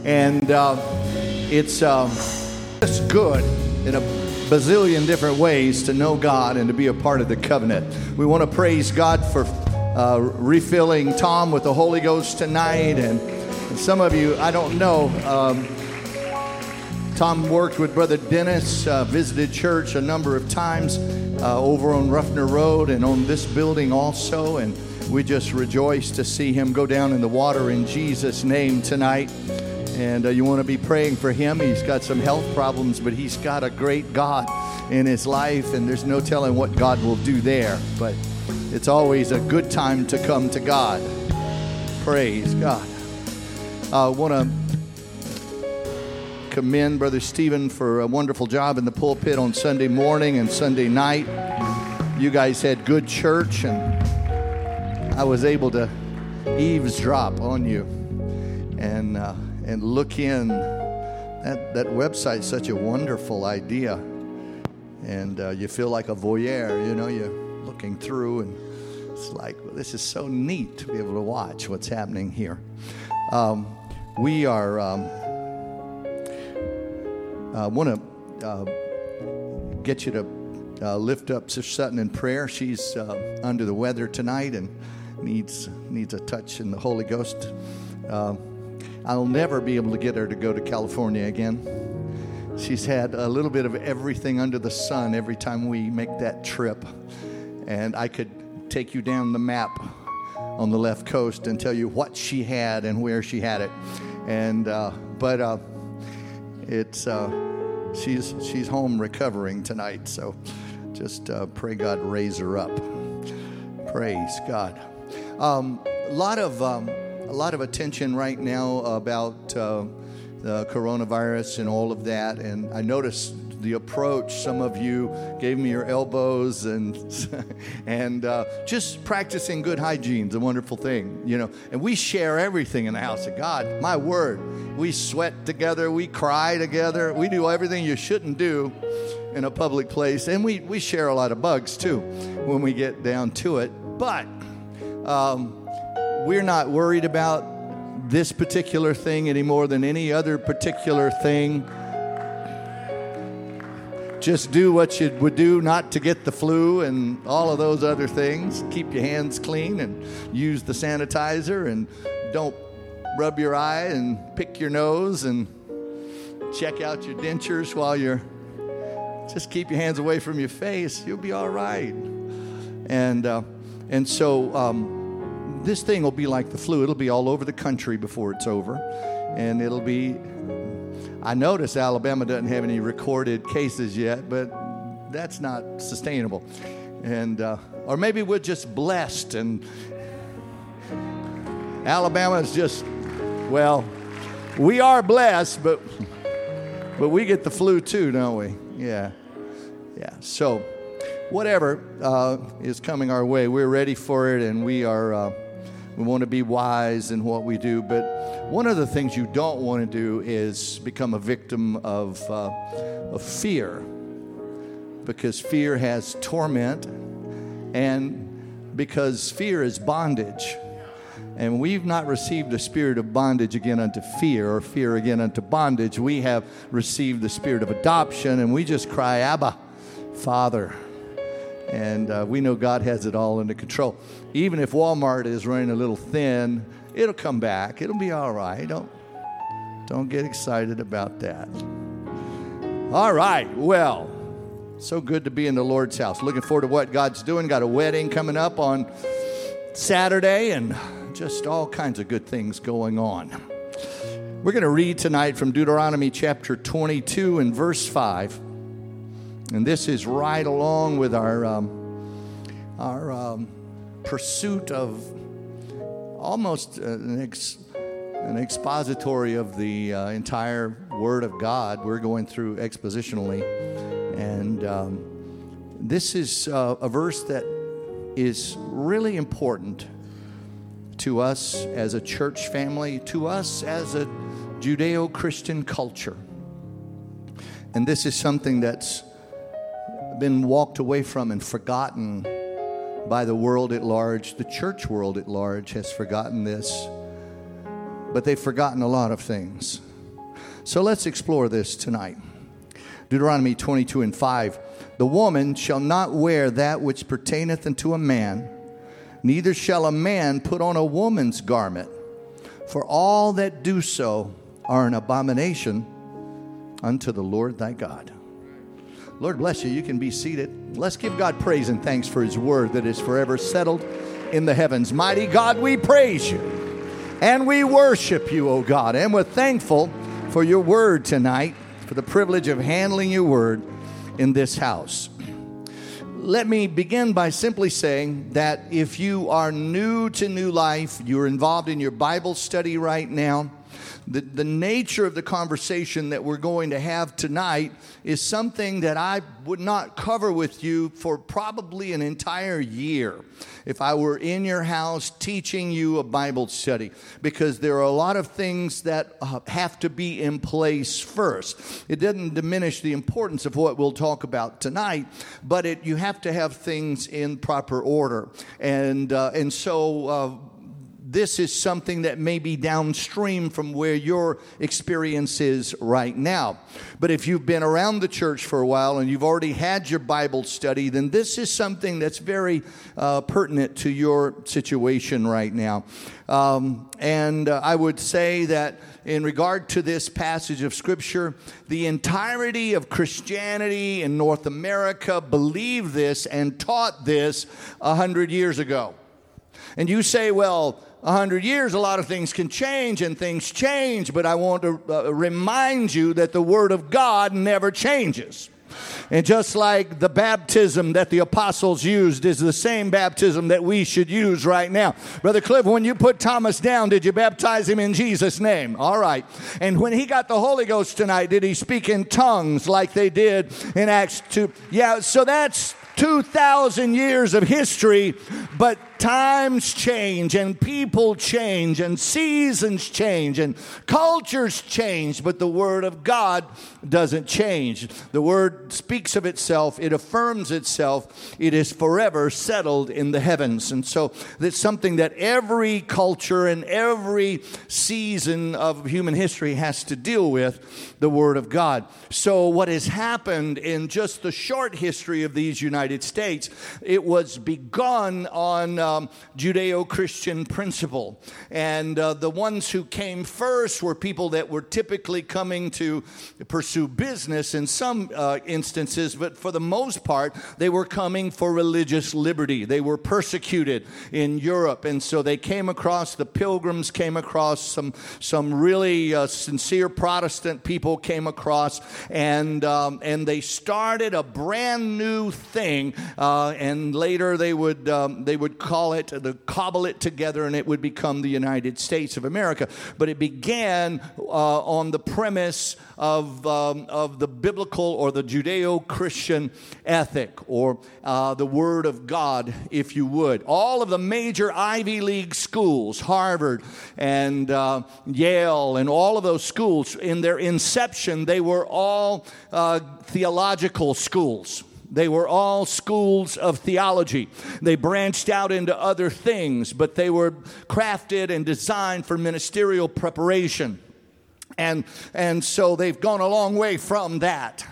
And it's just good in a bazillion different ways to know God and to be a part of the covenant. We want to praise God for refilling Tom with the Holy Ghost tonight. And some of you, I don't know, Tom worked with Brother Dennis, visited church a number of times over on Ruffner Road and on this building also. And we just rejoice to see him go down in the water in Jesus' name tonight. And you want to be praying for him. He's got some health problems, but he's got a great God in his life, and there's no telling what God will do there. But it's always a good time to come to God. Praise God. I want to commend Brother Stephen for a wonderful job in the pulpit on Sunday morning and Sunday night. You guys had good church, and I was able to eavesdrop on you and look in. That website's such a wonderful idea, and you feel like a voyeur. You know, you're looking through, and it's like, well, this is so neat to be able to watch what's happening here. We are want to get you to lift up Sister Sutton in prayer. She's under the weather tonight and needs a touch in the Holy Ghost. I'll never be able to get her to go to California again. She's had a little bit of everything under the sun every time we make that trip. And I could take you down the map on the left coast and tell you what she had and where she had it. And but she's home recovering tonight. So just pray God raise her up. Praise God. A lot of attention right now about the coronavirus and all of that. And I noticed the approach. Some of you gave me your elbows and just practicing good hygiene is a wonderful thing, you know. And we share everything in the house of God. My word, we sweat together, we cry together, we do everything you shouldn't do in a public place. And we share a lot of bugs too when we get down to it. But we're not worried about this particular thing any more than any other particular thing. Just do what you would do not to get the flu and all of those other things. Keep your hands clean and use the sanitizer, and don't rub your eye and pick your nose and check out your dentures while you're... Just keep your hands away from your face. You'll be all right. And so this thing will be like the flu. It'll be all over the country before it's over. And it'll be... I notice Alabama doesn't have any recorded cases yet, but that's not sustainable. And or maybe we're just blessed, and Alabama's just, well, we are blessed, but we get the flu too, don't we? Yeah. So whatever is coming our way, we're ready for it, and we want to be wise in what we do. But one of the things you don't want to do is become a victim of fear, because fear has torment, and because fear is bondage. And we've not received the spirit of bondage again unto fear, or fear again unto bondage. We have received the spirit of adoption, and we just cry, Abba, Father. And we know God has it all under control. Even if Walmart is running a little thin, it'll come back. It'll be all right. Don't get excited about that. All right. Well, so good to be in the Lord's house. Looking forward to what God's doing. Got a wedding coming up on Saturday, and just all kinds of good things going on. We're going to read tonight from Deuteronomy chapter 22 and verse 5. And this is right along with our pursuit of almost an expository of the entire Word of God. We're going through expositionally. And this is a verse that is really important to us as a church family, to us as a Judeo-Christian culture. And this is something that's been walked away from and forgotten by the world at large. The church world at large has forgotten this, but they've forgotten a lot of things. So let's explore this tonight. Deuteronomy 22:5. The woman shall not wear that which pertaineth unto a man, neither shall a man put on a woman's garment, for all that do so are an abomination unto the Lord thy God. Lord bless you. You can be seated. Let's give God praise and thanks for his word that is forever settled in the heavens. Mighty God, we praise you and we worship you, O God. And we're thankful for your word tonight, for the privilege of handling your word in this house. Let me begin by simply saying that if you are new to New Life, you're involved in your Bible study right now, the nature of the conversation that we're going to have tonight is something that I would not cover with you for probably an entire year if I were in your house teaching you a Bible study, because there are a lot of things that have to be in place first. It doesn't diminish the importance of what we'll talk about tonight, but you have to have things in proper order. And so this is something that may be downstream from where your experience is right now. But if you've been around the church for a while and you've already had your Bible study, then this is something that's very pertinent to your situation right now. And I would say that in regard to this passage of Scripture, the entirety of Christianity in North America believed this and taught this 100 years ago. And you say, well, 100 years, a lot of things can change, and things change, but I want to remind you that the Word of God never changes. And just like the baptism that the apostles used is the same baptism that we should use right now. Brother Cliff, when you put Thomas down, did you baptize him in Jesus' name? All right. And when he got the Holy Ghost tonight, did he speak in tongues like they did in Acts 2? Yeah, so that's 2,000 years of history, but times change and people change and seasons change and cultures change, but the Word of God doesn't change. The Word speaks of itself. It affirms itself. It is forever settled in the heavens. And so that's something that every culture and every season of human history has to deal with, the Word of God. So what has happened in just the short history of these United States, it was begun on Judeo-Christian principle. And the ones who came first were people that were typically coming to pursue business in some instances, but for the most part, they were coming for religious liberty. They were persecuted in Europe, and so they came across, the Pilgrims came across, some really sincere Protestant people came across, and they started a brand new thing, and later they would call it, cobble it together, and it would become the United States of America. But it began on the premise of the biblical or the Judeo-Christian ethic, or the Word of God, if you would. All of the major Ivy League schools, Harvard and Yale, and all of those schools, in their inception, they were all theological schools. They were all schools of theology. They branched out into other things, but they were crafted and designed for ministerial preparation. And so they've gone a long way from that.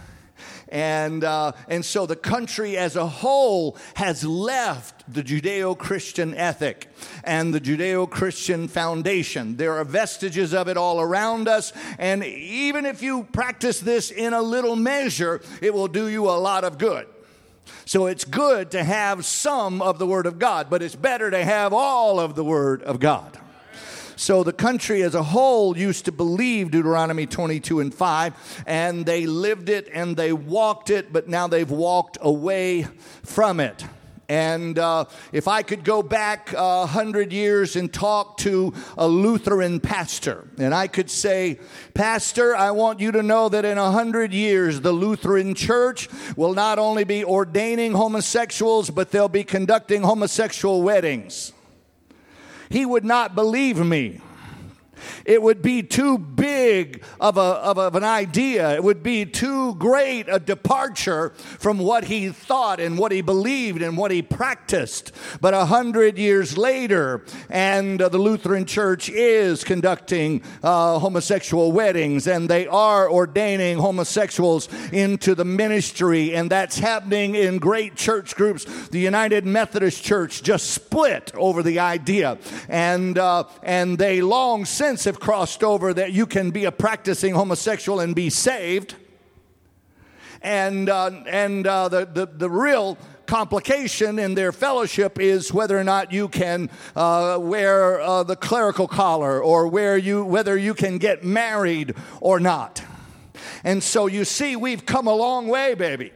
And so the country as a whole has left the Judeo-Christian ethic and the Judeo-Christian foundation. There are vestiges of it all around us, and even if you practice this in a little measure, it will do you a lot of good. So it's good to have some of the Word of God, but it's better to have all of the Word of God. So the country as a whole used to believe Deuteronomy 22:5, and they lived it and they walked it, but now they've walked away from it. And if I could go back 100 years and talk to a Lutheran pastor, and I could say, Pastor, I want you to know that in 100 years, the Lutheran Church will not only be ordaining homosexuals, but they'll be conducting homosexual weddings. He would not believe me. It would be too big of an idea. It would be too great a departure from what he thought and what he believed and what he practiced. But 100 years later, and the Lutheran Church is conducting homosexual weddings, and they are ordaining homosexuals into the ministry, and that's happening in great church groups. The United Methodist Church just split over the idea, and they long since have crossed over that you can be a practicing homosexual and be saved. And the real complication in their fellowship is whether or not you can wear the clerical collar, or whether you can get married or not. And so you see, we've come a long way, baby.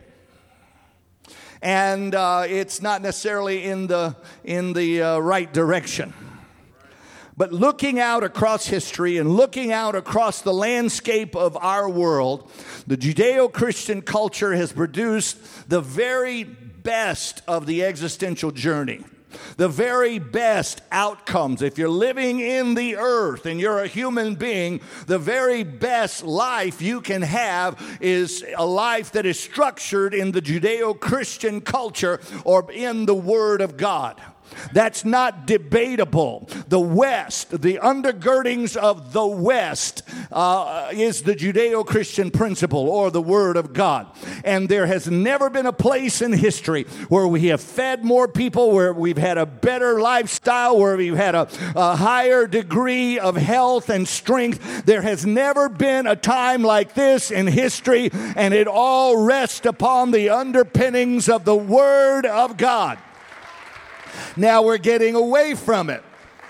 And it's not necessarily in the right direction. But looking out across history and looking out across the landscape of our world, the Judeo-Christian culture has produced the very best of the existential journey. The very best outcomes. If you're living in the earth and you're a human being, the very best life you can have is a life that is structured in the Judeo-Christian culture or in the Word of God. That's not debatable. The West, the undergirdings of the West is the Judeo-Christian principle or the Word of God. And there has never been a place in history where we have fed more people, where we've had a better lifestyle, where we've had a higher degree of health and strength. There has never been a time like this in history, and it all rests upon the underpinnings of the Word of God. Now we're getting away from it.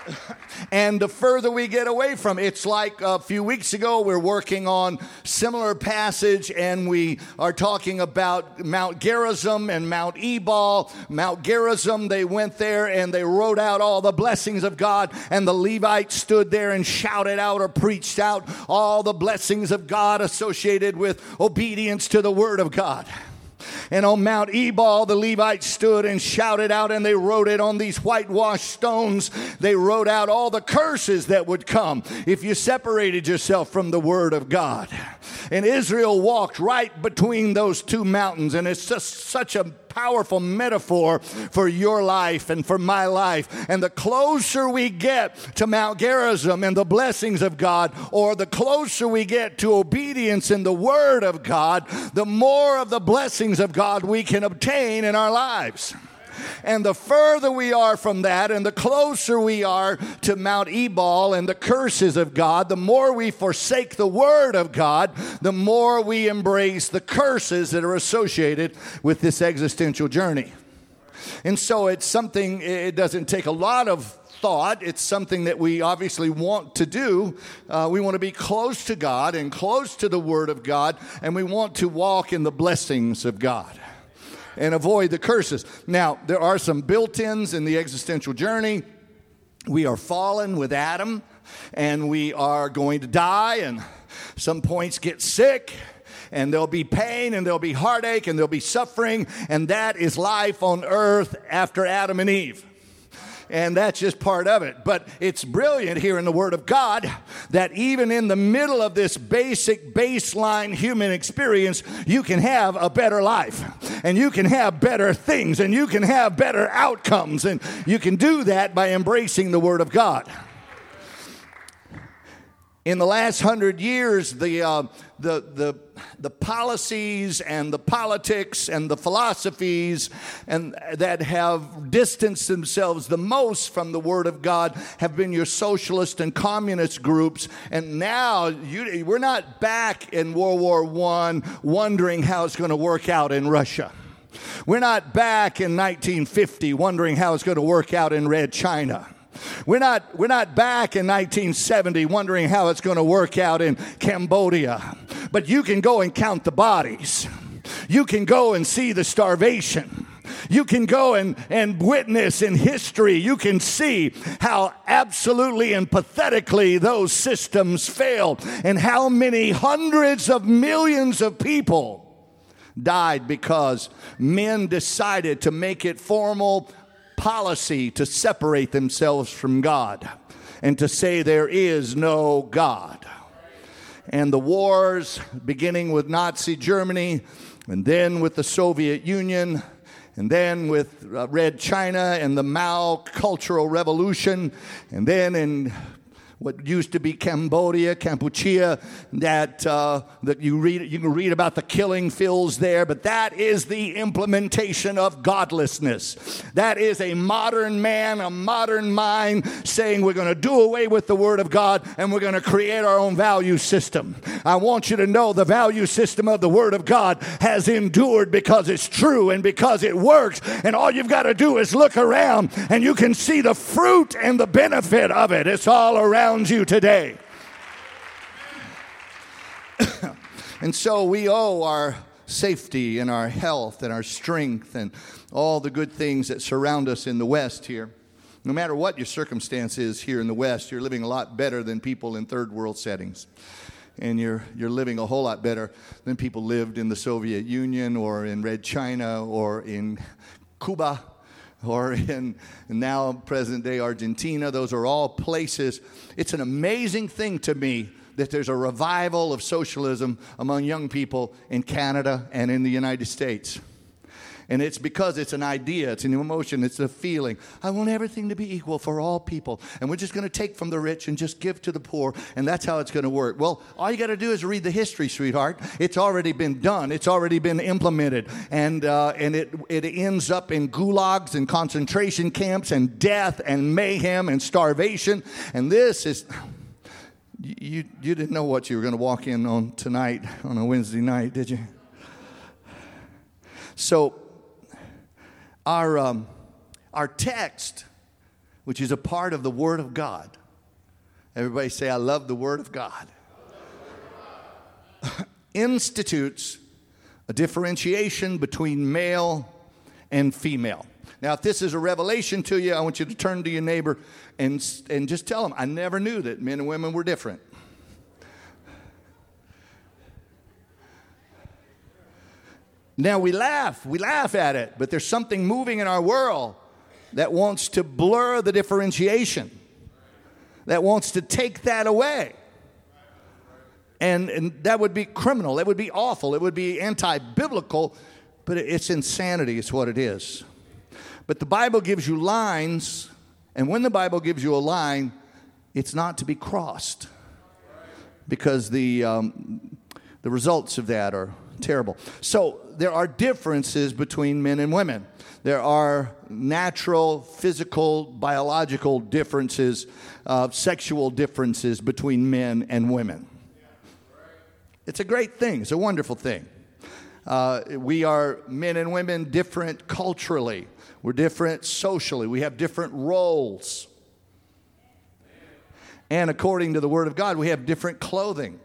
And the further we get away from it, it's like a few weeks ago, we're working on similar passage, and we are talking about Mount Gerizim and Mount Ebal. Mount Gerizim, they went there and they wrote out all the blessings of God, and the Levites stood there and shouted out or preached out all the blessings of God associated with obedience to the Word of God. And on Mount Ebal, the Levites stood and shouted out, and they wrote it on these whitewashed stones. They wrote out all the curses that would come if you separated yourself from the Word of God. And Israel walked right between those two mountains, and it's just such a powerful metaphor for your life and for my life. And the closer we get to Mount Gerizim and the blessings of God, or the closer we get to obedience in the Word of God, the more of the blessings of God we can obtain in our lives. And the further we are from that, and the closer we are to Mount Ebal and the curses of God, the more we forsake the Word of God, the more we embrace the curses that are associated with this existential journey. And so it's something, it doesn't take a lot of thought. It's something that we obviously want to do. We want to be close to God and close to the Word of God, and we want to walk in the blessings of God and avoid the curses. Now, there are some built-ins in the existential journey. We are fallen with Adam, and we are going to die, and some points get sick, and there'll be pain, and there'll be heartache, and there'll be suffering, and that is life on earth after Adam and Eve. And that's just part of it. But it's brilliant here in the Word of God that even in the middle of this basic baseline human experience, you can have a better life, and you can have better things, and you can have better outcomes, and you can do that by embracing the Word of God. In the last 100 years, the policies and the politics and the philosophies and that have distanced themselves the most from the Word of God have been your socialist and communist groups. And now we're not back in World War I wondering how it's going to work out in Russia. We're not back in 1950 wondering how it's going to work out in Red China. We're not back in 1970 wondering how it's going to work out in Cambodia. But you can go and count the bodies. You can go and see the starvation. You can go and witness in history. You can see how absolutely and pathetically those systems failed, and how many hundreds of millions of people died because men decided to make it formal policy to separate themselves from God. and to say there is no God. And the wars, beginning with Nazi Germany, and then with the Soviet Union, and then with Red China and the Mao Cultural Revolution, and then in what used to be Kampuchea, that you can read about the killing fields there, but that is the implementation of godlessness. That is a modern man, a modern mind saying we're going to do away with the Word of God and we're going to create our own value system. I want you to know the value system of the Word of God has endured because it's true and because it works, and all you've got to do is look around and you can see the fruit and the benefit of it. It's all around you today. And so we owe our safety and our health and our strength and all the good things that surround us in the West here. No matter what your circumstance is here in the West, you're living a lot better than people in third world settings. And you're living a whole lot better than people lived in the Soviet Union or in Red China or in Cuba or in now present-day Argentina. Those are all places. It's an amazing thing to me that there's a revival of socialism among young people in Canada and in the United States. And it's because it's an idea, it's an emotion, it's a feeling. I want everything to be equal for all people. And we're just going to take from the rich and just give to the poor. And that's how it's going to work. Well, all you got to do is read the history, sweetheart. It's already been done. It's already been implemented. And it ends up in gulags and concentration camps and death and mayhem and starvation. And this is... You didn't know what you were going to walk in on tonight, on a Wednesday night, did you? So... Our text, which is a part of the Word of God. Everybody say, I love the Word of God. Institutes a differentiation between male and female. Now, if this is a revelation to you, I want you to turn to your neighbor and just tell them, I never knew that men and women were different. Now we laugh at it, but there's something moving in our world that wants to blur the differentiation, that wants to take that away. And that would be criminal, that would be awful, it would be anti-biblical, but it's insanity is what it is. But the Bible gives you lines, and when the Bible gives you a line, it's not to be crossed, because the results of that are terrible. So there are differences between men and women. There are natural, physical, biological differences, sexual differences between men and women. It's a great thing. It's a wonderful thing. We are men and women different culturally. We're different socially. We have different roles. And according to the Word of God, we have different clothing.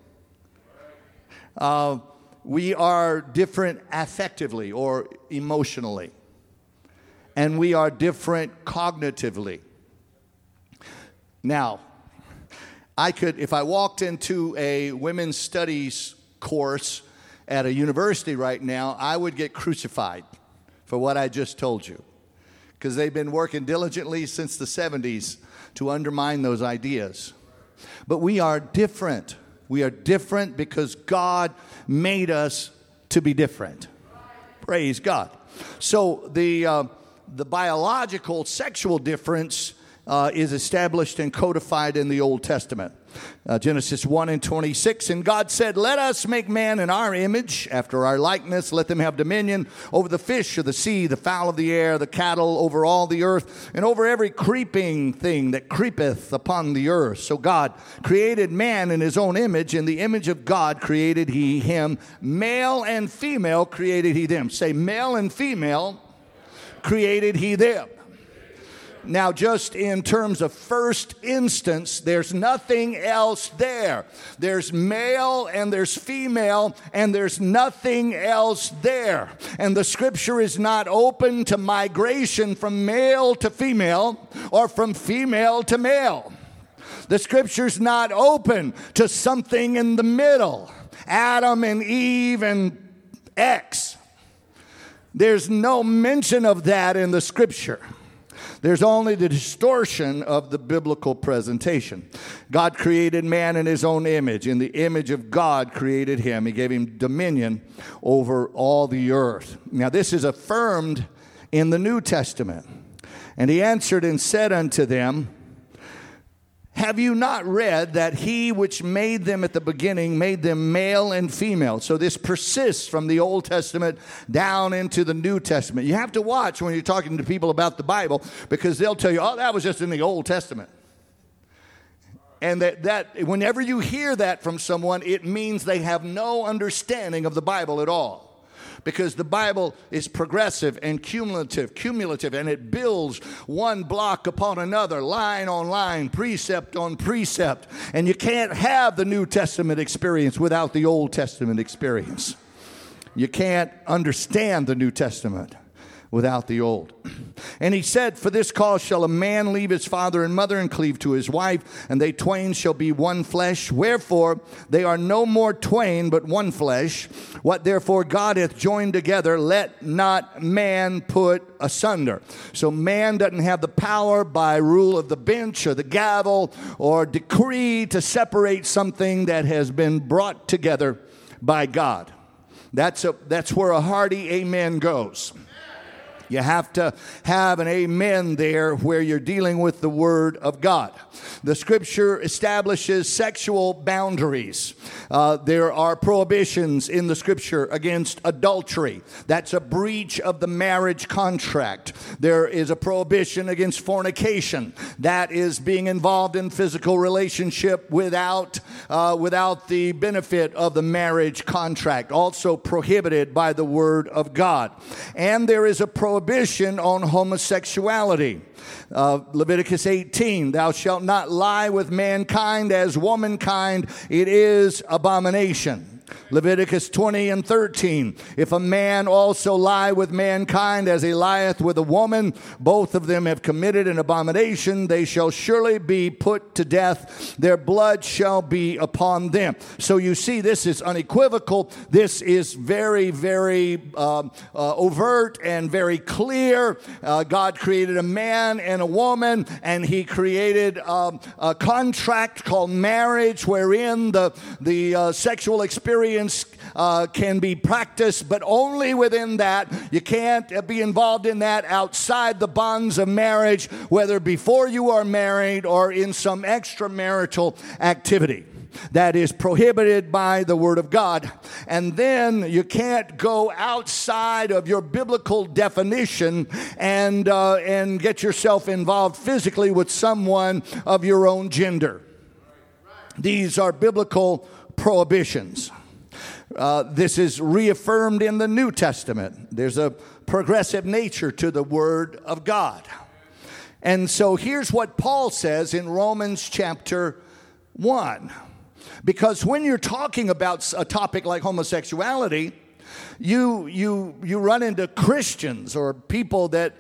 We are different affectively or emotionally. And we are different cognitively. Now, if I walked into a women's studies course at a university right now, I would get crucified for what I just told you. Because they've been working diligently since the 70s to undermine those ideas. But we are different. We are different because God made us to be different. Praise God. So the biological sexual difference is established and codified in the Old Testament. Genesis 1:26, and God said, let us make man in our image, after our likeness. Let them have dominion over the fish of the sea, the fowl of the air, the cattle, over all the earth, and over every creeping thing that creepeth upon the earth. So God created man in his own image. In the image of God created he him. Male and female created he them. Say, male and female created he them. Now, just in terms of first instance, there's nothing else there. There's male and there's female, and there's nothing else there. And the scripture is not open to migration from male to female or from female to male. The scripture's not open to something in the middle. Adam and Eve and X. There's no mention of that in the scripture. There's only the distortion of the biblical presentation. God created man in his own image. In the image of God created him. He gave him dominion over all the earth. Now this is affirmed in the New Testament. And he answered and said unto them, have you not read that he which made them at the beginning made them male and female? So this persists from the Old Testament down into the New Testament. You have to watch when you're talking to people about the Bible, because they'll tell you, oh, that was just in the Old Testament. And that whenever you hear that from someone, it means they have no understanding of the Bible at all. Because the Bible is progressive and cumulative, and it builds one block upon another, line on line, precept on precept. And you can't have the New Testament experience without the Old Testament experience. You can't understand the New Testament without the Old. And he said, for this cause shall a man leave his father and mother and cleave to his wife, and they twain shall be one flesh. Wherefore they are no more twain, but one flesh. What therefore God hath joined together, let not man put asunder. So man doesn't have the power by rule of the bench or the gavel or decree to separate something that has been brought together by God. That's where a hearty amen goes. You have to have an amen there where you're dealing with the Word of God. The Scripture establishes sexual boundaries. There are prohibitions in the Scripture against adultery. That's a breach of the marriage contract. There is a prohibition against fornication. That is being involved in physical relationship without the benefit of the marriage contract. Also prohibited by the Word of God. And there is a prohibition on homosexuality. Leviticus 18, thou shalt not lie with mankind as womankind, it is abomination. Leviticus 20 and 13, if a man also lie with mankind as he lieth with a woman, both of them have committed an abomination, they shall surely be put to death, their blood shall be upon them. So you see, this is unequivocal, this is very, very overt and very clear. God created a man and a woman, and he created a contract called marriage, wherein the sexual experience can be practiced, but only within that. You can't be involved in that outside the bonds of marriage, whether before you are married or in some extramarital activity. That is prohibited by the Word of God. And then you can't go outside of your biblical definition and get yourself involved physically with someone of your own gender. These are biblical prohibitions. This is reaffirmed in the New Testament. There's a progressive nature to the Word of God. And so here's what Paul says in Romans chapter 1. Because when you're talking about a topic like homosexuality, you run into Christians or people that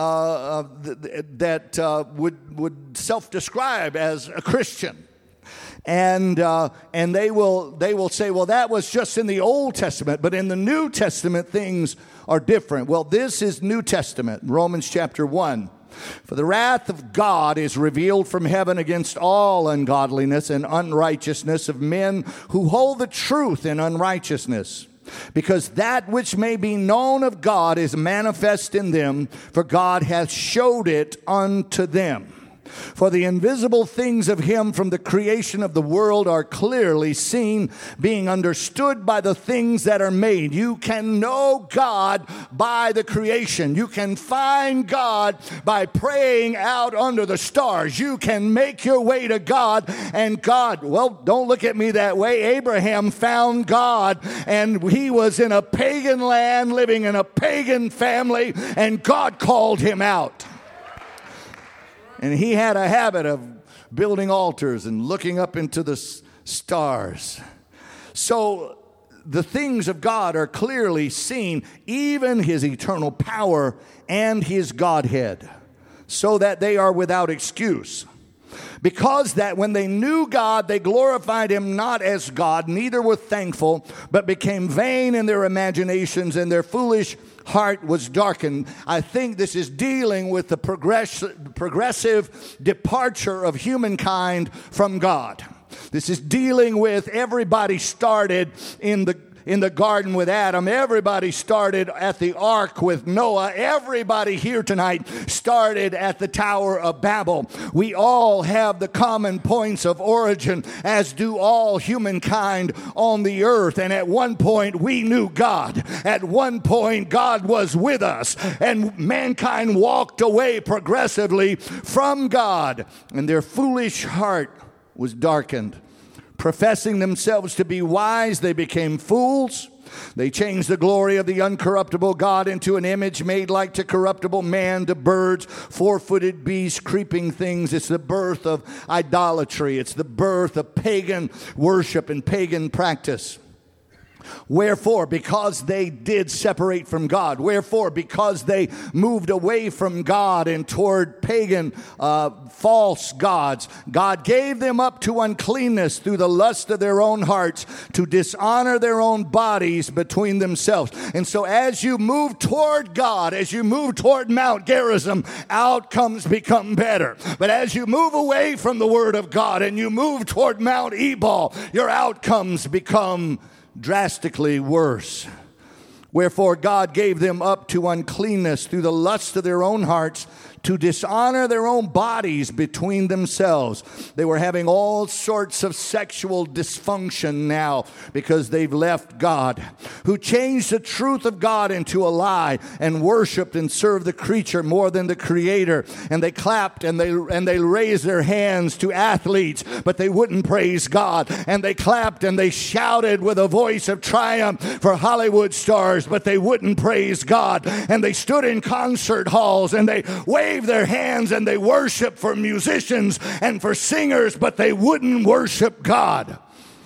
would self-describe as a Christian. And they will say, well, that was just in the Old Testament, but in the New Testament things are different. Well, this is New Testament, Romans chapter 1. For the wrath of God is revealed from heaven against all ungodliness and unrighteousness of men who hold the truth in unrighteousness. Because that which may be known of God is manifest in them, for God hath showed it unto them. For the invisible things of him from the creation of the world are clearly seen, being understood by the things that are made. You can know God by the creation. You can find God by praying out under the stars. You can make your way to God, and God, well, don't look at me that way. Abraham found God, and he was in a pagan land, living in a pagan family, and God called him out. And he had a habit of building altars and looking up into the stars. So the things of God are clearly seen, even his eternal power and his Godhead, so that they are without excuse. Because that when they knew God, they glorified him not as God, neither were thankful, but became vain in their imaginations, and their foolish heart was darkened. I think this is dealing with the progressive departure of humankind from God. This is dealing with everybody started in the garden with Adam. Everybody started at the ark with Noah. Everybody here tonight started at the Tower of Babel. We all have the common points of origin, as do all humankind on the earth. And at one point, we knew God. At one point, God was with us. And mankind walked away progressively from God. And their foolish heart was darkened. Professing themselves to be wise, they became fools. They changed the glory of the uncorruptible God into an image made like to corruptible man, to birds, four-footed beasts, creeping things. It's the birth of idolatry. It's the birth of pagan worship and pagan practice. Wherefore, because they did separate from God. Wherefore, because they moved away from God and toward pagan false gods, God gave them up to uncleanness through the lust of their own hearts, to dishonor their own bodies between themselves. And so as you move toward God, as you move toward Mount Gerizim, outcomes become better. But as you move away from the Word of God and you move toward Mount Ebal, your outcomes become drastically worse. Wherefore God gave them up to uncleanness through the lust of their own hearts, to dishonor their own bodies between themselves. They were having all sorts of sexual dysfunction now because they've left God, who changed the truth of God into a lie and worshiped and served the creature more than the Creator. And they clapped and they raised their hands to athletes, but they wouldn't praise God. And they clapped and they shouted with a voice of triumph for Hollywood stars, but they wouldn't praise God. And they stood in concert halls and they waved their hands and they worshiped for musicians and for singers, but they wouldn't worship God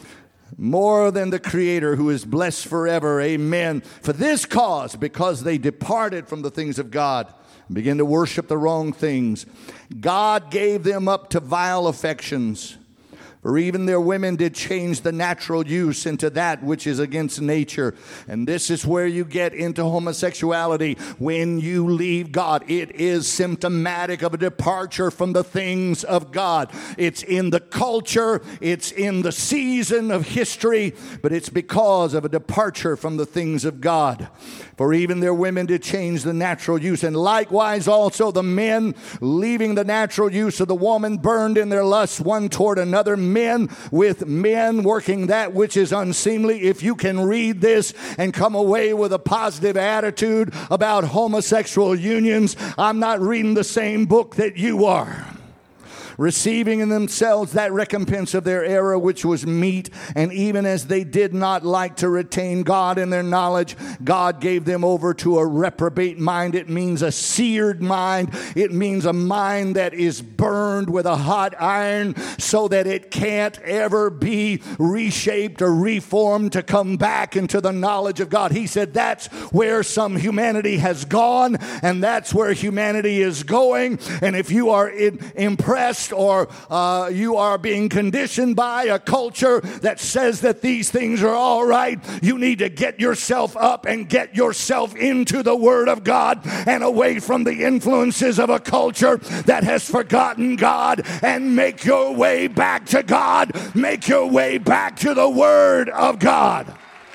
more than the Creator, who is blessed forever. Amen. For this cause, because they departed from the things of God and began to worship the wrong things, God gave them up to vile affections. For even their women did change the natural use into that which is against nature. And this is where you get into homosexuality. When you leave God, it is symptomatic of a departure from the things of God. It's in the culture, it's in the season of history, but it's because of a departure from the things of God. For even their women did change the natural use. And likewise also the men, leaving the natural use of the woman, burned in their lusts one toward another, men with men, working that which is unseemly. If you can read this and come away with a positive attitude about homosexual unions, I'm not reading the same book that you are. Receiving in themselves that recompense of their error which was meet, and even as they did not like to retain God in their knowledge, God gave them over to a reprobate mind. It means a seared mind. It means a mind that is burned with a hot iron so that it can't ever be reshaped or reformed to come back into the knowledge of God. He said that's where some humanity has gone, and that's where humanity is going. And if you are impressed or you are being conditioned by a culture that says that these things are all right, you need to get yourself up and get yourself into the Word of God and away from the influences of a culture that has forgotten God, and make your way back to God. Make your way back to the Word of God.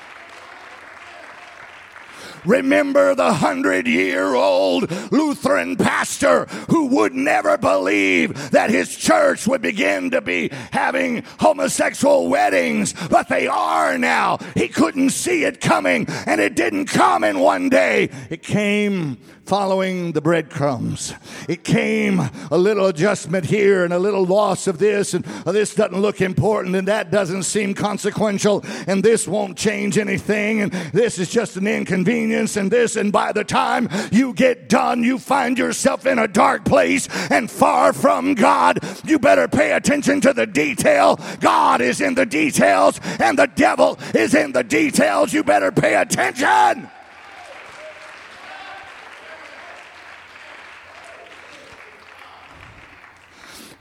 Remember the 100-year-old Lutheran pastor who would never believe that his church would begin to be having homosexual weddings, but they are now. He couldn't see it coming, and it didn't come in one day. It came following the breadcrumbs. It came a little adjustment here and a little loss of this, and this doesn't look important, and that doesn't seem consequential, and this won't change anything, and this is just an inconvenience, and this, and by the time you get done, you find yourself in a dark place and far from God. You better pay attention to the detail. God is in the details, and the devil is in the details. You better pay attention.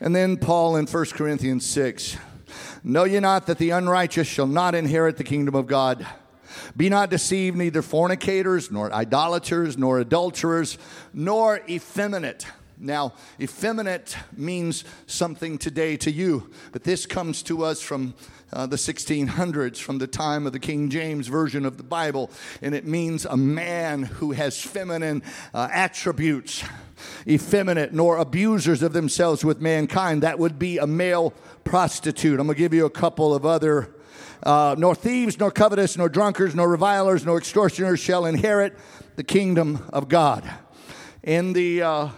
And then Paul in 1 Corinthians 6. Know ye not that the unrighteous shall not inherit the kingdom of God? Be not deceived, neither fornicators, nor idolaters, nor adulterers, nor effeminate. Now, effeminate means something today to you, but this comes to us from the 1600s, from the time of the King James Version of the Bible, and it means a man who has feminine attributes. Effeminate, nor abusers of themselves with mankind. That would be a male prostitute. I'm going to give you a couple of other. Nor thieves, nor covetous, nor drunkards, nor revilers, nor extortioners shall inherit the kingdom of God. In the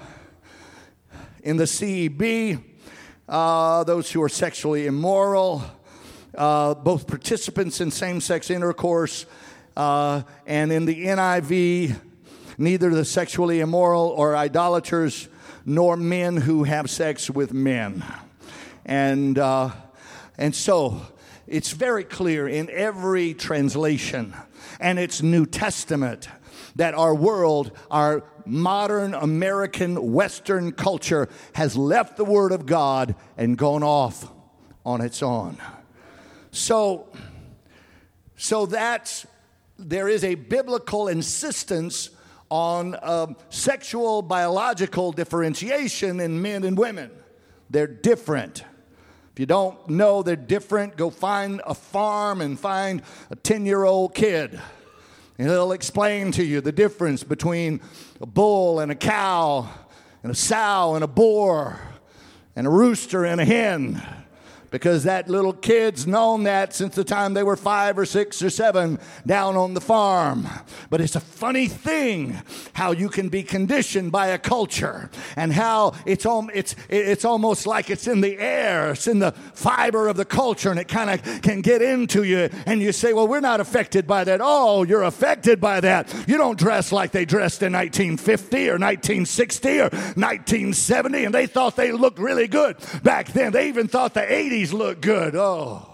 CEB, those who are sexually immoral, both participants in same-sex intercourse, and in the NIV, neither the sexually immoral or idolaters, nor men who have sex with men. And so it's very clear in every translation, and it's New Testament, that our world, our modern American Western culture has left the Word of God and gone off on its own. So that's, there is a biblical insistence on sexual biological differentiation in men and women. They're different. If you don't know they're different, go find a farm and find a 10-year-old kid. And it'll explain to you the difference between a bull and a cow, and a sow and a boar, and a rooster and a hen. Because that little kid's known that since the time they were 5 or 6 or 7 down on the farm. But it's a funny thing how you can be conditioned by a culture, and how it's almost like it's in the air. It's in the fiber of the culture, and it kind of can get into you. And you say, well, we're not affected by that. Oh, you're affected by that. You don't dress like they dressed in 1950 or 1960 or 1970, and they thought they looked really good back then. They even thought the 80s look good. Oh.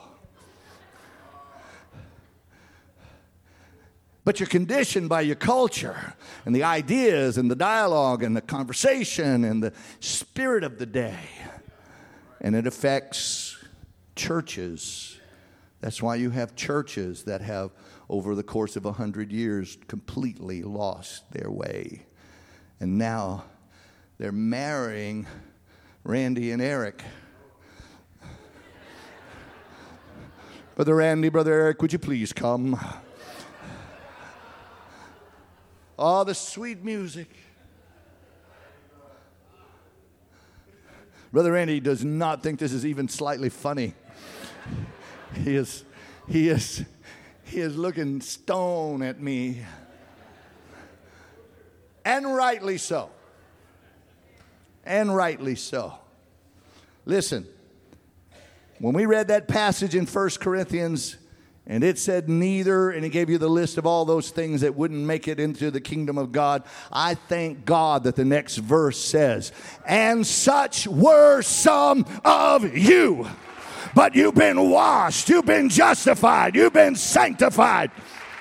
But you're conditioned by your culture and the ideas and the dialogue and the conversation and the spirit of the day. And it affects churches. That's why you have churches that have, over the course of 100 years, completely lost their way. And now they're marrying Randy and Eric. Brother Randy, Brother Eric, would you please come? Oh, the sweet music. Brother Randy does not think this is even slightly funny. He is looking stone at me. And rightly so. And rightly so. Listen. When we read that passage in 1 Corinthians, and it said neither, and it gave you the list of all those things that wouldn't make it into the kingdom of God, I thank God that the next verse says, and such were some of you. But you've been washed, you've been justified, you've been sanctified.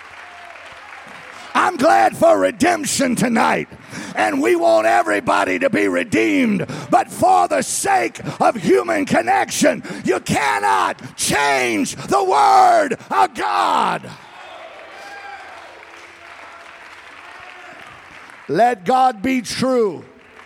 I'm glad for redemption tonight. And we want everybody to be redeemed. But for the sake of human connection, you cannot change the Word of God. Let God be true.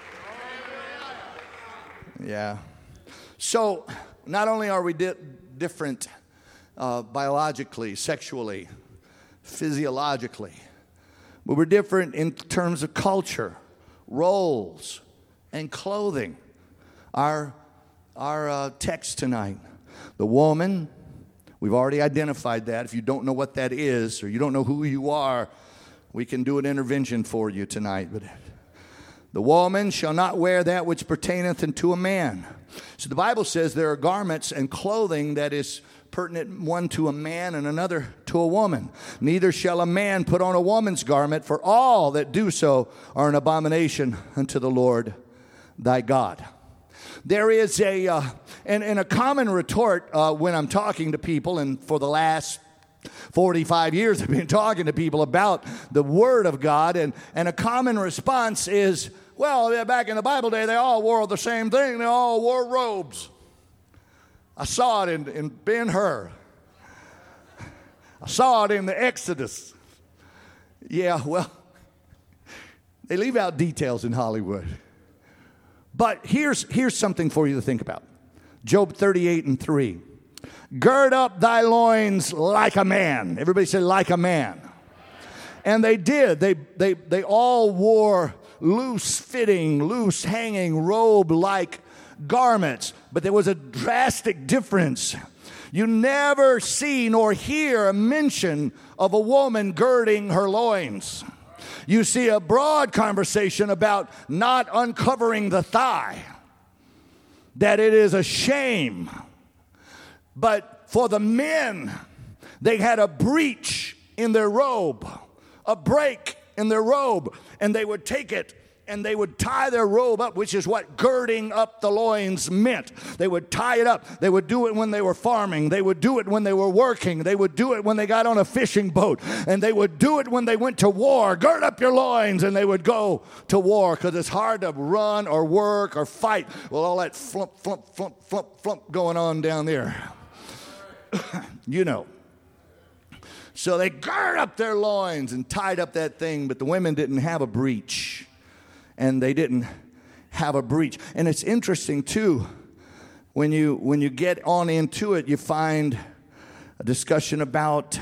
Yeah. So, not only are we different biologically, sexually, physiologically, but we're different in terms of culture, roles, and clothing. Our text tonight, the woman, we've already identified that. If you don't know what that is, or you don't know who you are, we can do an intervention for you tonight. But the woman shall not wear that which pertaineth unto a man. So the Bible says there are garments and clothing that is pertinent, one to a man and another to a woman. Neither shall a man put on a woman's garment, for all that do so are an abomination unto the Lord thy God. There is a common retort when I'm talking to people, and for the last 45 years I've been talking to people about the Word of God, and a common response is, well, yeah, back in the Bible day, they all wore the same thing. They all wore robes. I saw it in Ben-Hur. I saw it in the Exodus. Yeah, well, they leave out details in Hollywood. But here's something for you to think about. Job 38:3. Gird up thy loins like a man. Everybody say like a man. And they did. They all wore loose-fitting, loose-hanging, robe-like garments. But there was a drastic difference. You never see nor hear a mention of a woman girding her loins. You see a broad conversation about not uncovering the thigh, that it is a shame. But for the men, they had a breach in their robe, a break in their robe, and they would take it and they would tie their robe up, which is what girding up the loins meant. They would tie it up. They would do it when they were farming. They would do it when they were working. They would do it when they got on a fishing boat. And they would do it when they went to war. Gird up your loins, and they would go to war because it's hard to run or work or fight with all that flump, flump, flump, flump, flump going on down there. You know. So they gird up their loins and tied up that thing, but the women didn't have a breech. And they didn't have a breach. And it's interesting, too, when you get on into it, you find a discussion about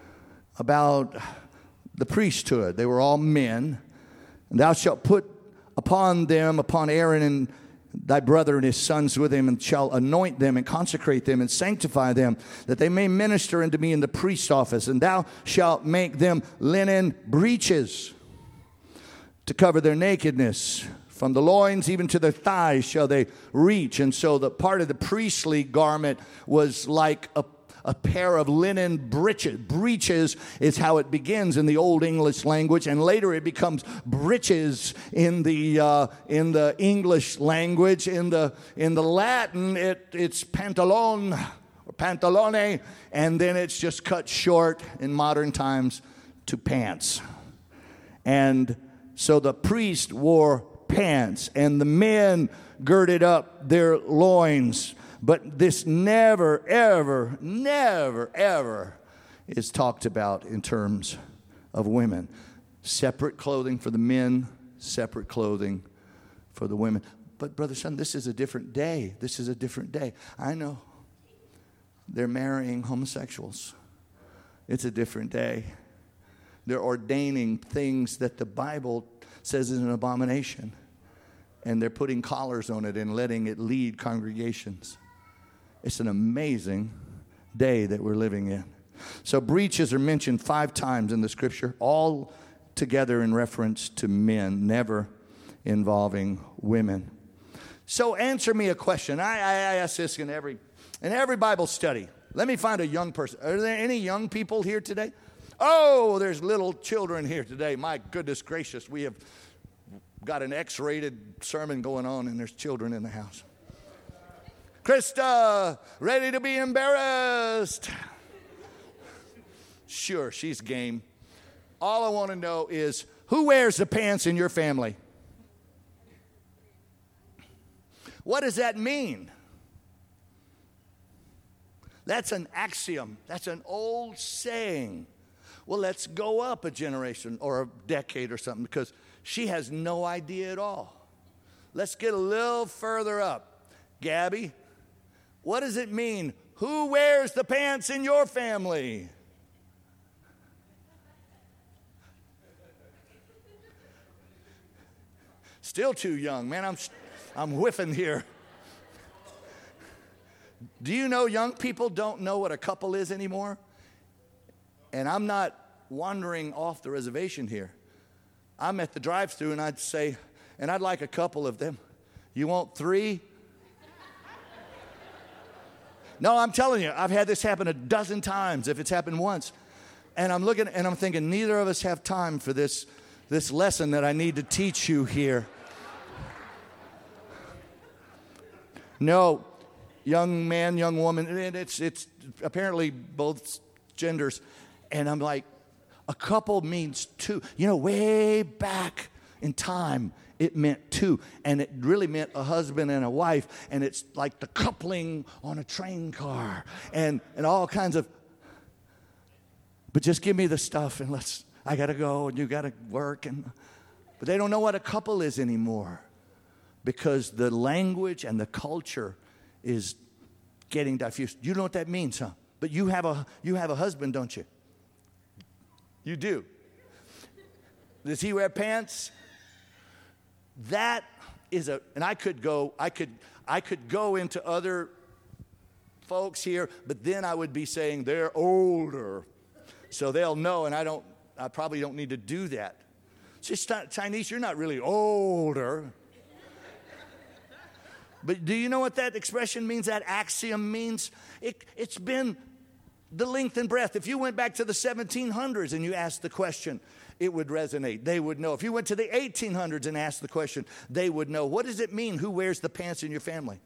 the priesthood. They were all men. And thou shalt put upon Aaron and thy brother and his sons with him, and shall anoint them and consecrate them and sanctify them, that they may minister unto me in the priest's office. And thou shalt make them linen breeches to cover their nakedness. From the loins even to their thighs shall they reach. And so the part of the priestly garment was like a pair of linen breeches. Breeches is how it begins in the Old English language, and later it becomes breeches in the English language. In the Latin, it's pantalon or pantalone, and then it's just cut short in modern times to pants. And so the priest wore pants, and the men girded up their loins. But this never, ever, never, ever is talked about in terms of women. Separate clothing for the men, separate clothing for the women. But, brother, son, this is a different day. This is a different day. I know. They're marrying homosexuals. It's a different day. They're ordaining things that the Bible says is an abomination. And they're putting collars on it and letting it lead congregations. It's an amazing day that we're living in. So breeches are mentioned 5 times in the scripture, all together in reference to men, never involving women. So answer me a question. I ask this in every Bible study. Let me find a young person. Are there any young people here today? Oh, there's little children here today. My goodness gracious, we have got an X-rated sermon going on, and there's children in the house. Krista, ready to be embarrassed? Sure, she's game. All I want to know is, who wears the pants in your family? What does that mean? That's an axiom. That's an old saying. Well, let's go up a generation or a decade or something, because she has no idea at all. Let's get a little further up. Gabby, what does it mean? Who wears the pants in your family? Still too young, man. I'm whiffing here. Do you know young people don't know what a couple is anymore? And I'm not wandering off the reservation here. I'm at the drive-thru and I'd say, and I'd like a couple of them. You want 3? No, I'm telling you, I've had this happen a dozen times if it's happened once. And I'm looking and I'm thinking, neither of us have time for this lesson that I need to teach you here. No, young man, young woman, and it's apparently both genders. And I'm like, a couple means 2. You know, way back in time It meant two, and it really meant a husband and a wife, and it's like the coupling on a train car, and all kinds of, but just give me the stuff, and I got to go, and you got to work, but they don't know what a couple is anymore, because the language and the culture is getting diffused. You know what that means, huh? But you have a husband, don't you? You do. Does he wear pants? That is and I could go into other folks here, but then I would be saying they're older. So they'll know, and I probably don't need to do that. It's just Chinese, you're not really older. But do you know what that expression means, that axiom means? It's been the length and breadth. If you went back to the 1700s and you asked the question, it would resonate. They would know. If you went to the 1800s and asked the question, they would know. What does it mean, who wears the pants in your family?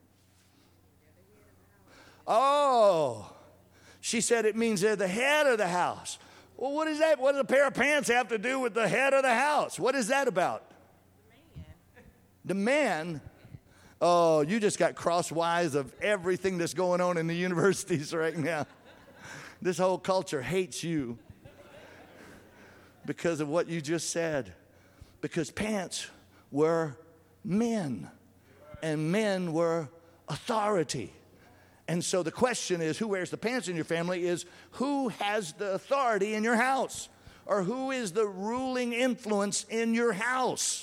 Oh, she said it means they're the head of the house. Well, what is that? What does a pair of pants have to do with the head of the house? What is that about? The man. Oh, you just got crosswise of everything that's going on in the universities right now. This whole culture hates you because of what you just said. Because pants were men, and men were authority. And so the question is, who wears the pants in your family is who has the authority in your house, or who is the ruling influence in your house.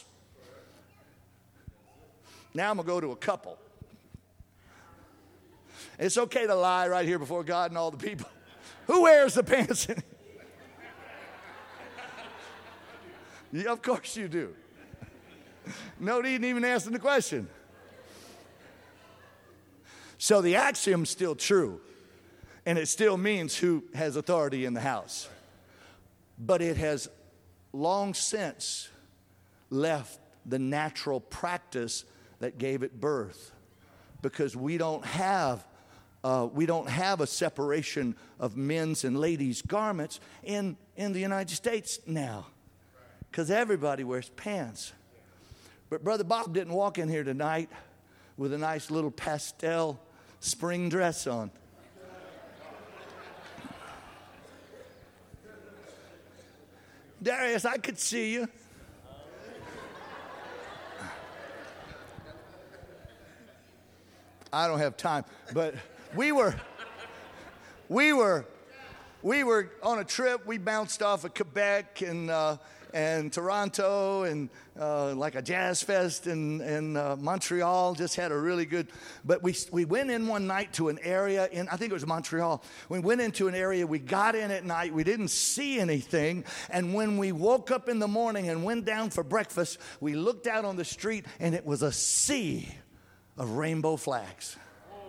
Now I'm going to go to a couple. It's okay to lie right here before God and all the people. Who wears the pants? Yeah, of course you do. No need in even asking the question. So the axiom's still true, and it still means who has authority in the house. But it has long since left the natural practice that gave it birth, because we don't have a separation of men's and ladies' garments in the United States now, because everybody wears pants. But Brother Bob didn't walk in here tonight with a nice little pastel spring dress on. Darius, I could see you. I don't have time, but we were on a trip. We bounced off of Quebec and Toronto and like a jazz fest in Montreal. Just had a really good. But we went in one night to an area I think it was Montreal. We went into an area. We got in at night. We didn't see anything. And when we woke up in the morning and went down for breakfast, we looked out on the street and it was a sea of rainbow flags.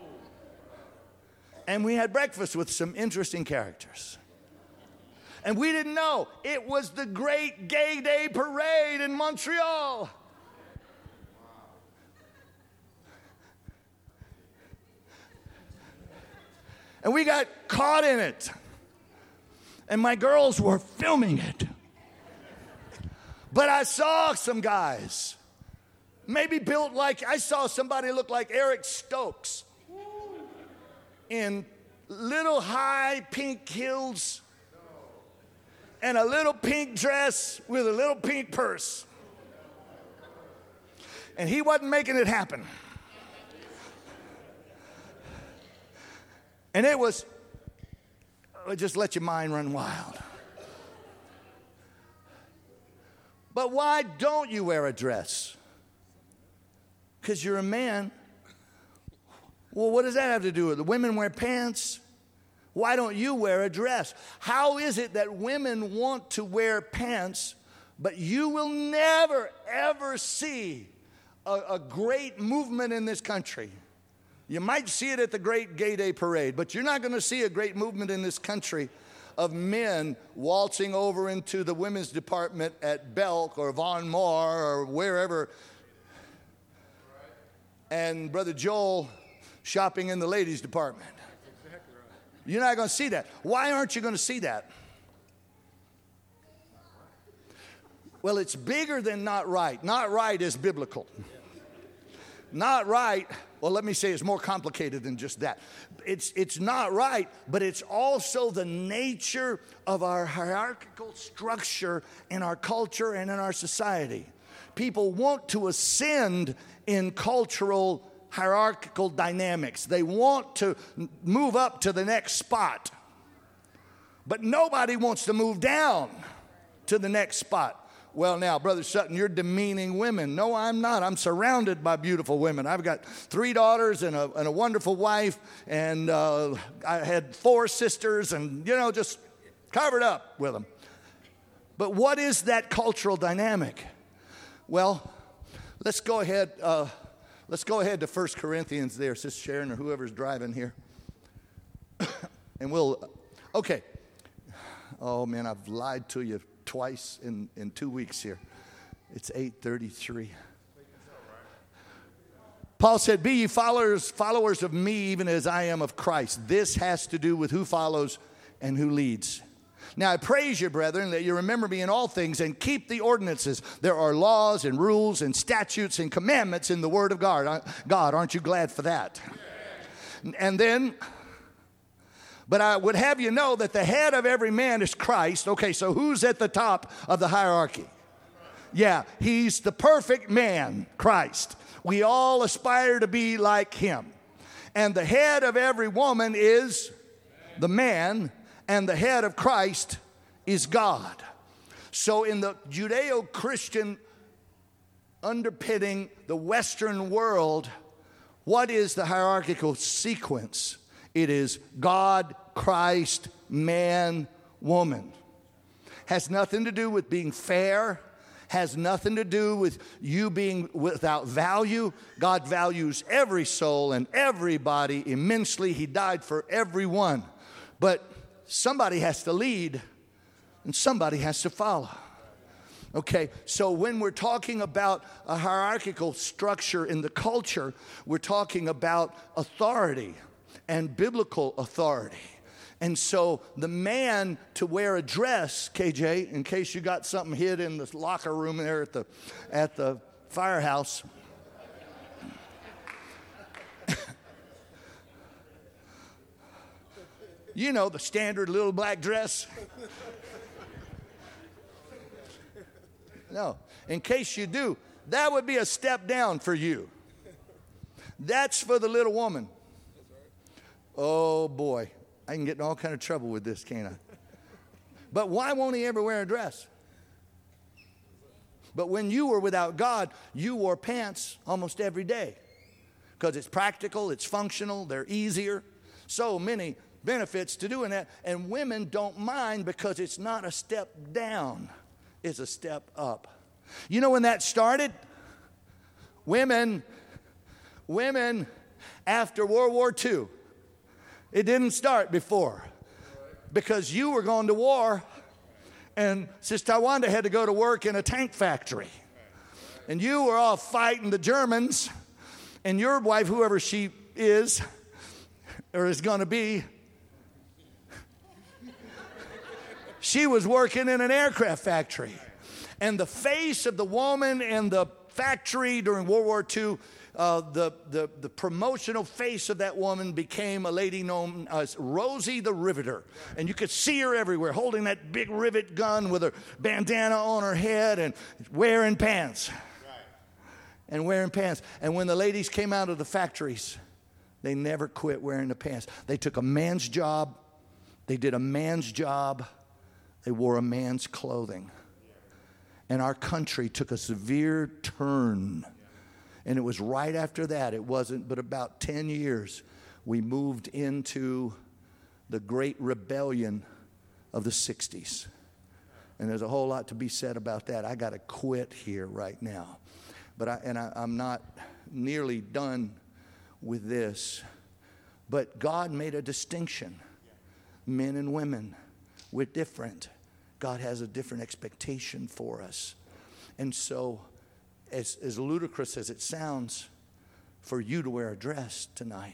And we had breakfast with some interesting characters. And we didn't know it was the great Gay Day Parade in Montreal. And we got caught in it. And my girls were filming it. But I saw some guys. Maybe built like, I saw somebody look like Eric Stokes in little high pink heels and a little pink dress with a little pink purse. And he wasn't making it happen. And it was, just let your mind run wild. But why don't you wear a dress? Because you're a man. Well, what does that have to do with it? The women wear pants. Why don't you wear a dress? How is it that women want to wear pants, but you will never, ever see a great movement in this country? You might see it at the great Gay Day Parade, but you're not going to see a great movement in this country of men waltzing over into the women's department at Belk or Von Maur or wherever, and Brother Joel shopping in the ladies' department. You're not going to see that. Why aren't you going to see that? Well, it's bigger than not right. Not right is biblical. Not right, well, let me say it's more complicated than just that. It's not right, but it's also the nature of our hierarchical structure in our culture and in our society. People want to ascend in cultural hierarchical dynamics. They want to move up to the next spot. But nobody wants to move down to the next spot. Well, now, Brother Sutton, you're demeaning women. No, I'm not. I'm surrounded by beautiful women. I've got 3 daughters and a wonderful wife, and I had 4 sisters, and, just covered up with them. But what is that cultural dynamic? Well, let's go ahead. Let's go ahead to 1 Corinthians there, Sister Sharon, or whoever's driving here. And okay. Oh, man, I've lied to you twice in 2 weeks here. It's 8:33. Paul said, be ye followers of me, even as I am of Christ. This has to do with who follows and who leads. Now, I praise you, brethren, that you remember me in all things and keep the ordinances. There are laws and rules and statutes and commandments in the Word of God. God, aren't you glad for that? And then, but I would have you know that the head of every man is Christ. Okay, so who's at the top of the hierarchy? Yeah, he's the perfect man, Christ. We all aspire to be like him. And the head of every woman is the man, and the head of Christ is God. So in the Judeo-Christian underpinning the Western world, what is the hierarchical sequence? It is God, Christ, man, woman. Has nothing to do with being fair. Has nothing to do with you being without value. God values every soul and everybody immensely. He died for everyone. But somebody has to lead and somebody has to follow. Okay, so when we're talking about a hierarchical structure in the culture, we're talking about authority and biblical authority. And so the man to wear a dress, KJ, in case you got something hid in the locker room there at the firehouse. You know, the standard little black dress. No, in case you do, that would be a step down for you. That's for the little woman. Oh, boy. I can get in all kind of trouble with this, can't I? But why won't he ever wear a dress? But when you were without God, you wore pants almost every day. Because it's practical, it's functional, they're easier. So many benefits to doing that. And women don't mind because it's not a step down. It's a step up. You know when that started? Women after World War II. It didn't start before because you were going to war and Sister Tawanda had to go to work in a tank factory. And you were all fighting the Germans, and your wife, whoever she is or is going to be, she was working in an aircraft factory. And the face of the woman in the factory during World War II, the promotional face of that woman became a lady known as Rosie the Riveter. And you could see her everywhere, holding that big rivet gun with her bandana on her head and wearing pants. And wearing pants. And when the ladies came out of the factories, they never quit wearing the pants. They took a man's job. They did a man's job. They wore a man's clothing. And our country took a severe turn. And it was right after that, it wasn't but about 10 years, we moved into the great rebellion of the 60s. And there's a whole lot to be said about that. I got to quit here right now. But I'm not nearly done with this. But God made a distinction. Men and women, we're different. God has a different expectation for us. And so, as ludicrous as it sounds for you to wear a dress tonight,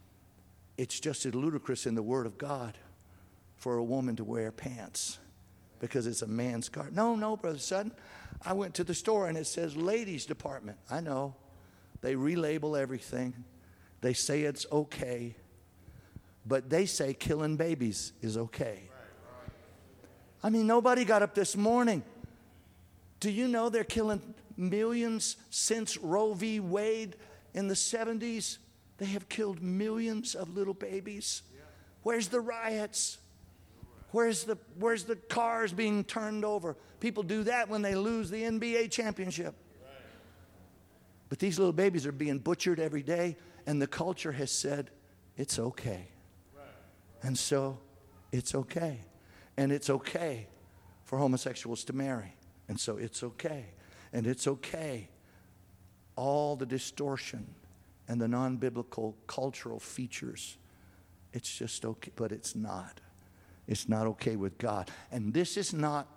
it's just as ludicrous in the Word of God for a woman to wear pants because it's a man's car. No, Brother Sutton. I went to the store and it says ladies department. I know. They relabel everything. They say it's okay. But they say killing babies is okay. I mean, nobody got up this morning. Do you know they're killing millions since Roe v. Wade in the 70s? They have killed millions of little babies. Where's the riots? Where's the cars being turned over? People do that when they lose the NBA championship. But these little babies are being butchered every day, and the culture has said, it's okay. And so, it's okay. And it's okay for homosexuals to marry. And so, it's okay. And it's okay. All the distortion and the non-biblical cultural features, it's just okay. But it's not. It's not okay with God. And this is not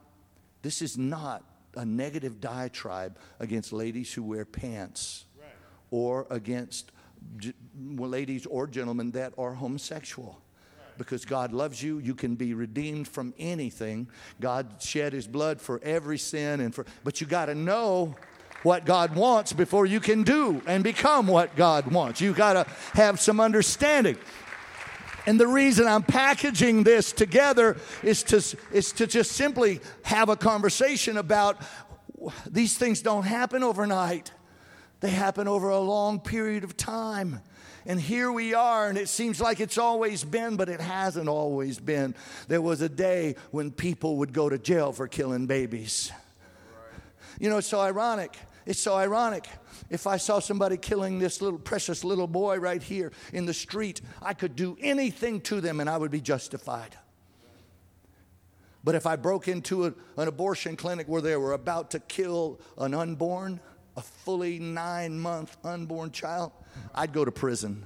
a negative diatribe against ladies who wear pants, or against ladies or gentlemen that are homosexual. Because God loves you. You can be redeemed from anything. God shed his blood for every sin. But you got to know what God wants before you can do and become what God wants. You got to have some understanding. And the reason I'm packaging this together is to just simply have a conversation about these things don't happen overnight. They happen over a long period of time. And here we are, and it seems like it's always been, but it hasn't always been. There was a day when people would go to jail for killing babies. You know, it's so ironic. It's so ironic. If I saw somebody killing this little precious little boy right here in the street, I could do anything to them and I would be justified. But if I broke into an abortion clinic where they were about to kill an unborn, a fully 9-month unborn child, I'd go to prison.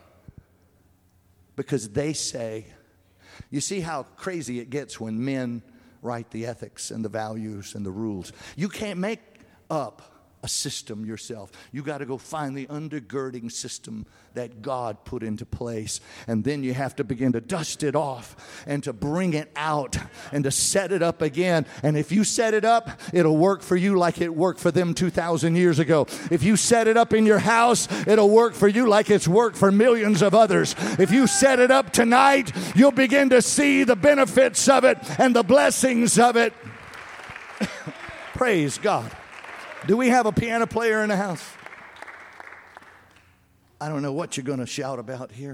Because they say, you see how crazy it gets when men write the ethics and the values and the rules. You can't make up a system yourself. You got to go find the undergirding system that God put into place. And then you have to begin to dust it off and to bring it out and to set it up again. And if you set it up, it'll work for you like it worked for them 2,000 years ago. If you set it up in your house, it'll work for you like it's worked for millions of others. If you set it up tonight, you'll begin to see the benefits of it and the blessings of it. Praise God. Do we have a piano player in the house? I don't know what you're going to shout about here.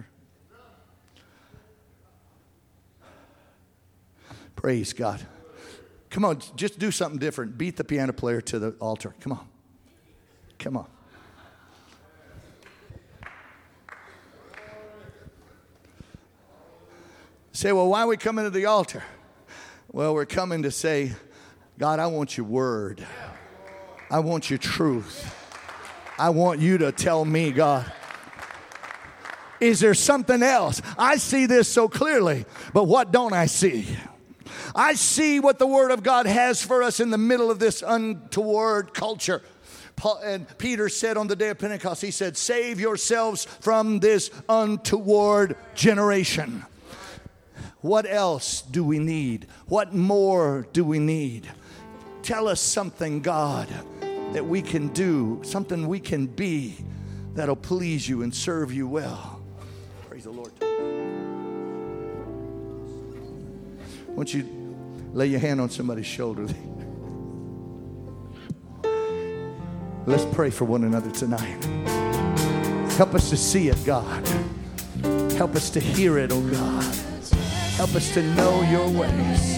Praise God. Come on, just do something different. Beat the piano player to the altar. Come on. Come on. Say, well, why are we coming to the altar? Well, we're coming to say, God, I want your word. I want your truth. I want you to tell me, God, is there something else? I see this so clearly, but what don't I see? I see what the Word of God has for us in the middle of this untoward culture. And Peter said on the day of Pentecost, he said, save yourselves from this untoward generation. What else do we need? What more do we need? Tell us something, God, that we can do, something we can be that'll please you and serve you well. Praise the Lord. Won't you lay your hand on somebody's shoulder? Let's pray for one another tonight. Help us to see it, God. Help us to hear it, oh God. Help us to know your ways.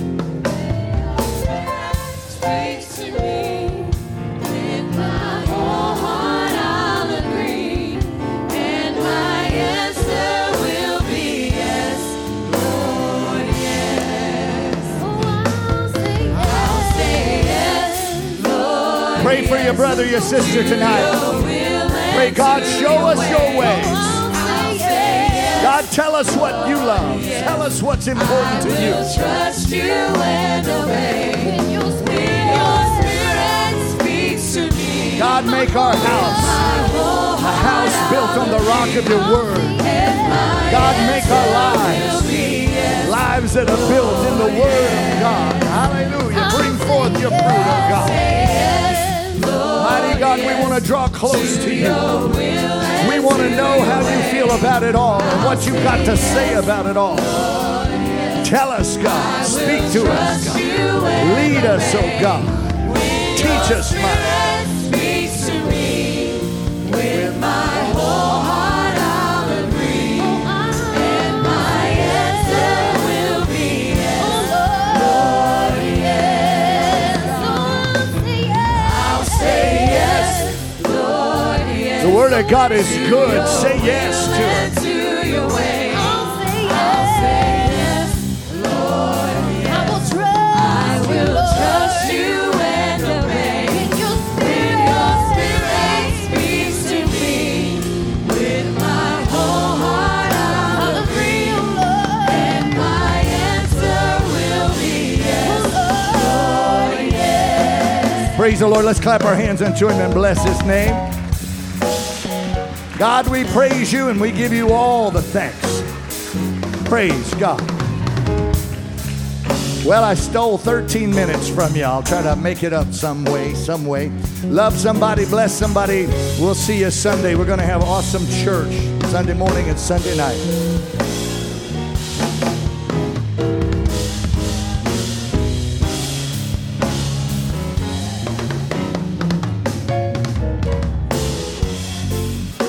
Speak to me with my whole heart, I'll agree, and my answer will be yes, Lord, yes. Oh, I'll say yes, Lord. Pray for your brother, your sister tonight. Pray, God, show us your ways. God, tell us what you love. Tell us what's important to you. Trust you and obey. Your spirit speaks to me. God, make our house a house built on the rock of your word. God, make our lives that are built in the word of God. want to draw close to you. We want to know how you feel about it all and what you've got to say about it all. Tell us, God. Speak to us, God. Lead us, oh God. Teach us, my Speak to me with my whole heart. I'll agree, and my answer will be yes, Lord, yes. I'll say yes, Lord, yes. The word of God is good. Say yes to it. To your way. I'll say yes, Lord, yes. I will trust you and obey. Your spirit speaks to me with my whole heart. I'll agree, and my answer will be yes, Lord, yes. Praise the Lord. Let's clap our hands unto him and bless his name. God, we praise you and we give you all the thanks. Praise God. Well, I stole 13 minutes from you. I'll try to make it up some way. Love somebody, bless somebody. We'll see you Sunday. We're going to have awesome church Sunday morning and Sunday night.